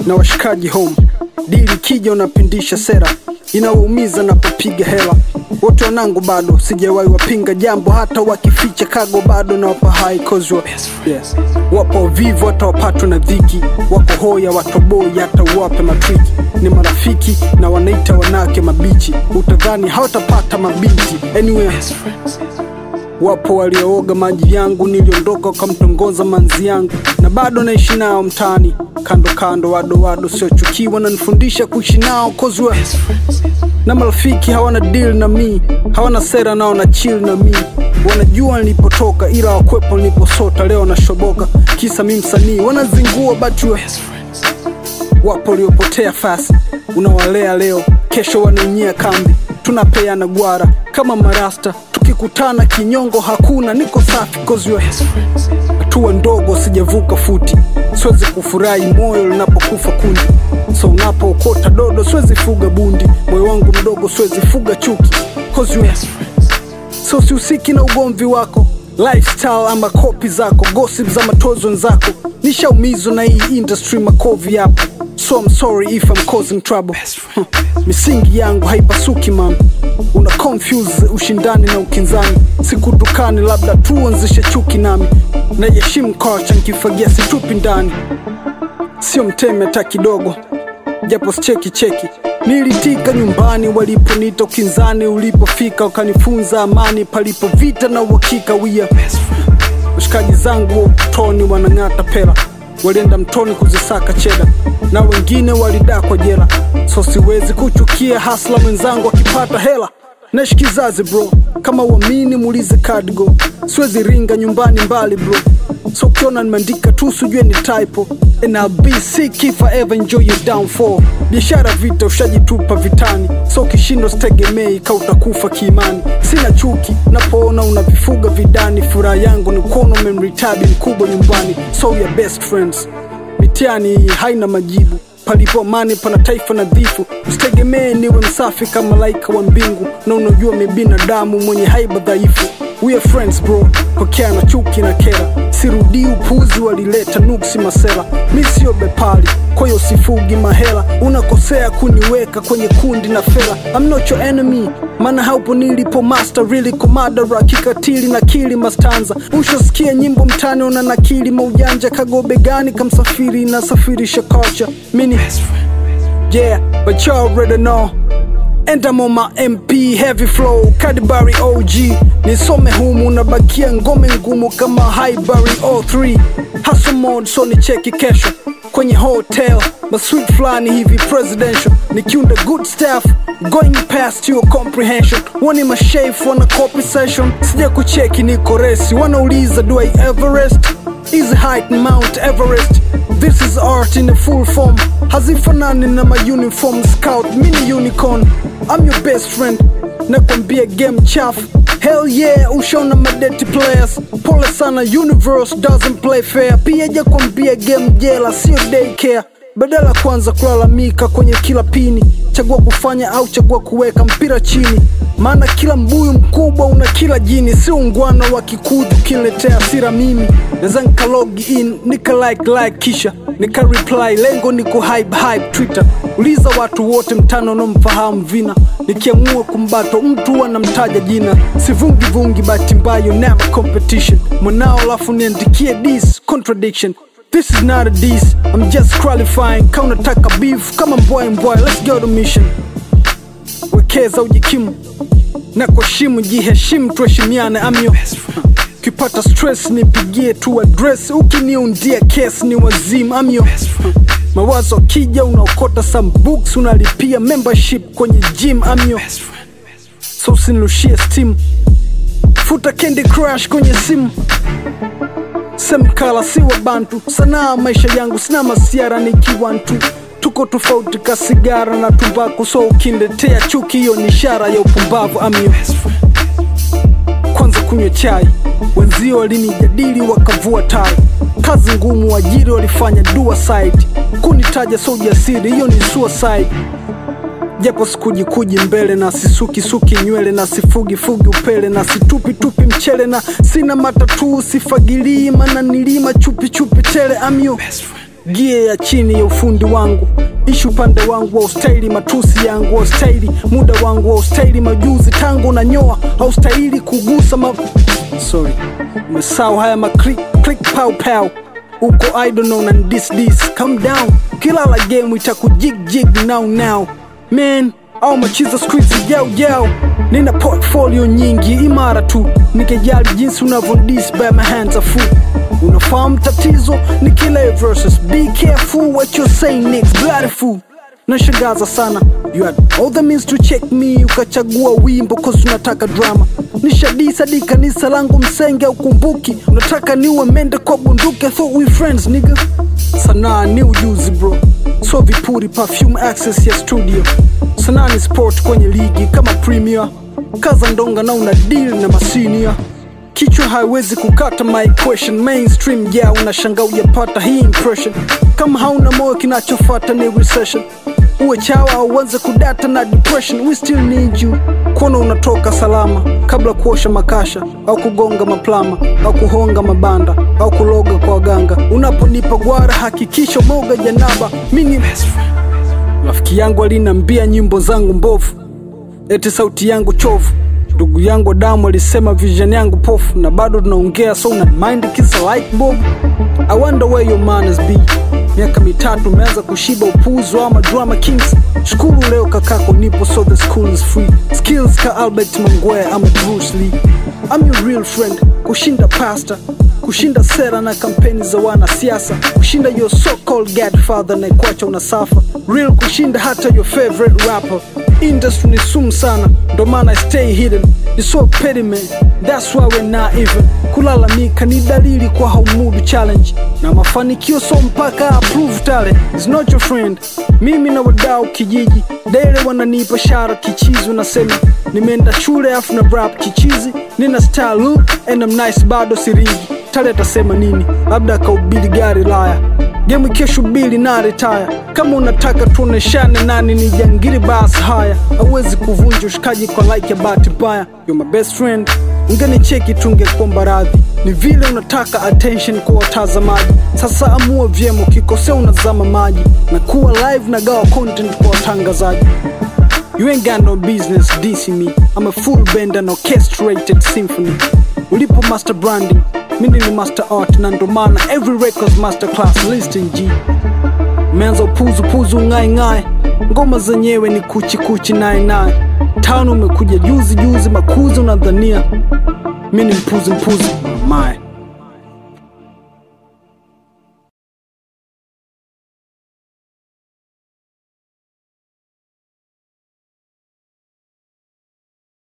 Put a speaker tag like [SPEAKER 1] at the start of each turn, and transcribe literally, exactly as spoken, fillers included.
[SPEAKER 1] na washikaji home. Dili kija unapindisha sera, inawaumiza na kupiga hela. Wote wanangu bado sijawahi wapinga jambo, hata wakificha kago bado na wapa high cause you yes. Wapo vivu hata wapatwa na dhiki, wako hoya watoboi hata uwape matriki. Ni marafiki na wanaita wanake mabichi, utadhani hawatapata mabinti anyway. Wapo waliooga maji yangu, niliondoka wakamtongoza manzi yangu, na bado naishi nao mtani kando kando. Wado wado sio chukiwa na nifundisha kuishi nao cause we na marafiki hawana deal na mi, hawana sera nao na chill na mi. Wanajua nilipotoka ila wakwepo niliposota, leo na shoboka kisa mimi msanii. Wanazingua but we wapo waliopotea fast, unawalea leo kesho wananyia kambi. Tunapeana gwara kama marasta, tukikutana kinyongo hakuna, niko safi cause we hatua ndogo sijavuka futi. Siwezi kufurahi moyo linapokufa kundi, so unapookota dodo siwezi fuga bundi. Moyo wangu mdogo siwezi fuga chuki cause we so siusiki na ugomvi wako, lifestyle ama copy zako, gossip za matozo nzako. Nishaumizwa na hii industry makovi hapo, so I'm sorry if I'm causing trouble. huh. Misingi yangu haipasuki man, una confuse ushindani na ukinzani. Sikutukani labda tuanzishe chuki nami, na yeshimu kocha nkifagia situpi ndani. Sio mteme hata kidogo, japo cheki cheki. Nilitika nyumbani waliponita ukinzani, ulipofika ukanifunza amani palipo vita na uhakika. Wia mshikaji zangu toni wanangata pera, walienda mtoni kuzisaka cheda, na wengine walidakwa jela. So siwezi kuchukia hasla mwenzangu akipata hela. Naishi kizazi bro, kama uamini muulize Cardigo. Siwezi ringa nyumbani mbali bro, so kiona nimeandika tu sujue ni typo. And I'll be sick if I ever enjoy your downfall. Biashara vita ushajitupa vitani, so kishindo stegemei ka utakufa kiimani. Sina chuki napoona unavifuga vidani, furaha yangu ni kuona umemritabi mkubwa nyumbani. So we are best friends, mitiani haina majibu. Palipo amani pana taifa nadhifu, usitegemee niwe msafi kama malaika wa mbingu, na unajua mimi binadamu mwenye haiba dhaifu. We are friends bro, pokea na chuki na kera. Sirudi upuzi walileta nuksi masela, mi sio bepali kwa hiyo sifugi mahela. Unakosea kuniweka kwenye kundi na fela, I'm not your enemy, mana haupo nilipo master really komadara. Kikatili na kili mastanza, ushasikia nyimbo mtani una nakili maujanja. Kagobe gani kamsafiri na safirisha culture mini yeah, but you already know. And I'm on my M P, heavy flow, Kadibari O G. Nisome humu na bakia ngome ngumu kama Highbury O three. Hustle mode so ni cheki kesho kwenye hotel, masweet flani hivi presidential. Nikiunda good stuff, going past your comprehension. Wani mashafe wana copy session, sija kucheki niko resi. Wanauliza do I Everest, is height Mount Everest. This is art in a full form, hazifanani na ma uniform. Scout mini unicorn, I'm your best friend. Nakwambia game chafu, hell yeah ushona madeti players. Pole sana universe doesn't play fair. Pia ja kwambia game jela sio daycare. Badala kwanza kulalamika kwenye kila pini, chagua kufanya au chagua kuweka mpira chini. Maana kila mbuyu mkubwa una kila jini, si ungwana wa kikudu kiletea sira mimi. Neza nika log in, nika like like kisha nika reply, lengo niku hype hype Twitter. Uliza watu wote mtano no mfahamu vina, nikiamua kumbato mtu wanamtaja jina. Sivungi vungi bahati mbaya never competition, mwanao lafu niandikie this contradiction. This is not a diss, I'm just qualifying. Counter taka beef, come on boy and boy, let's go to mission. Wekeza ujikimu na kuheshimu, jiheshimu tuheshimiane. I'm your kipata stress nipigie tu address, ukiniundia case ni wazimu. I'm your mawazo kija unaokota some books, unalipia membership kwenye gym. I'm your so usinirushie steam, futa Candy Crush kwenye simu. Semkala siwa bantu, sanaa maisha yangu sina masiara nikiwantu. Tuko tofauti ka sigara na tumbaku, so ukiletea chuki hiyo ni ishara ya upumbavu. Amio kwanza kunywa chai, wenzio walinijadili wakavua tai. Kazi ngumu wajiri walifanya dua side, kunitaja so ujasiri hiyo ni suicide. Japo sikuji kuji mbele na sisuki suki nywele, na sifugi fugi upele, na situpi tupi mchele, na sina matatu sifagili mana nilima chupi chupi tele. I'm your Gia ya chini ya ufundi wangu, ishu pande wangu wa ustaili, matusi yangu wa ustaili, muda wangu wa ustaili, majuzi tangu na nyoa au ustaili kugusa ma... Sorry, umesau haya ma click click pow pow. Uko I don't know na this this, calm down. Kila la game itaku jig jig now now. Man, au machiza squeeze yao yao. Nina portfolio nyingi imara tu, nikijali jinsi unavyodis by my hands are full. Unafahamu tatizo ni kila verses, be careful what you're saying next, bloody fool. Nashangaza sana, you had all the means to check me, ukachagua wimbo cause unataka drama. Nishadisa di kanisa langu msenge ukumbuki, unataka niwe mende kwa bunduki. I thought we friends nigga. Sanaa ni ujuzi bro, so vipuri perfume access ya studio. Sanaa ni sport kwenye ligi kama premier, kaza ndonga na una deal na masinia. Kichwa haiwezi kukata my equation, mainstream yeah unashanga ujapata hii impression. Kama hauna moyo kinachofata ni recession, uwe chawa au uanze kudata na depression. We still need you, kuona unatoka salama kabla kuosha makasha au kugonga maplama au kuhonga mabanda au kuloga kwa waganga. Unaponipa gwara hakikisha moga janaba. Mimi best friend, rafiki yangu alinambia nyimbo zangu mbovu, eti sauti yangu chovu. Ndugu yangu damu alisema vision yangu pofu, na bado tunaongea so una mind kisa like bob. I wonder where your manners be. Miaka mitatu umeanza kushiba upuzi wa drama kings. Shukuru leo kakako nipo so the school is free. Skills ka Albert Mangwea ama Bruce Lee. I'm your real friend, kushinda pastor, kushinda sera na kampeni za wana siasa, kushinda your so-called godfather na ikuacha unasafa. Real kushinda hata your favorite rapper. Industry ni sumu sana, ndo maana I stay hidden. Ni so petty man, that's why we're not even. Kulalamika ni dalili kwa haumudu challenge, na mafanikio so mpaka approve talent. It's not your friend. Mimi na wadau kijiji daily wananipa shara kichizi, unasema nimeenda shule afu na rap kichizi. Nina style look and I'm nice bado sirigi. Tale atasema nini? Labda kaubili gari laya. Game kesho bili na retire. Kama unataka tuoneshane nani ni jangiri basi haya. Hawezi kuvunja ushikaji kwa like ya bahati mbaya. You're my best friend, ungeni cheki tungekuomba radhi. Ni vile unataka attention kwa watazamaji. Sasa amua vyema, ukikosea unazama maji. Na kuwa live na gawa content kwa watangazaji. You ain't got no business dissing me. I'm a full band and orchestrated symphony. Ulipo master branding, mimi ni master art, na ndo maana every records master class listing G. Meanza upuzu puzu ngai ngai, ngoma zenyewe ni kuchi kuchi nai nai. Tano umekuja juzi juzi makuzi unadhania mimi ni mpuzi mpuzi. My